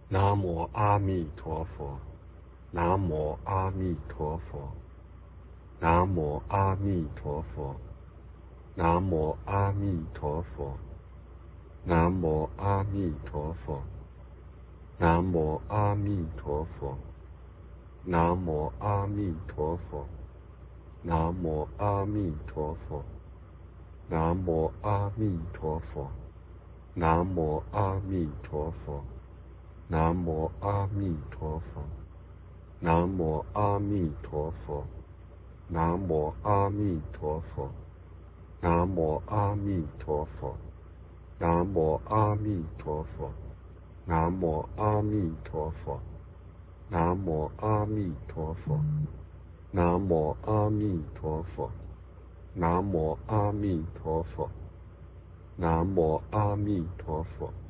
南无阿弥陀佛，南无阿弥陀佛，南无阿弥陀佛，南无阿弥陀佛，南无阿弥陀佛，南无阿弥陀佛，南无阿弥陀佛，南无阿弥陀佛，南无阿弥陀佛，南无阿弥陀佛。南无阿弥陀佛，南无阿弥陀佛，南无阿弥陀佛，南无阿弥陀佛，南无阿弥陀佛，南无阿弥陀佛，南无阿弥陀佛，南无阿弥陀佛，南无阿弥陀佛，南无阿弥陀佛。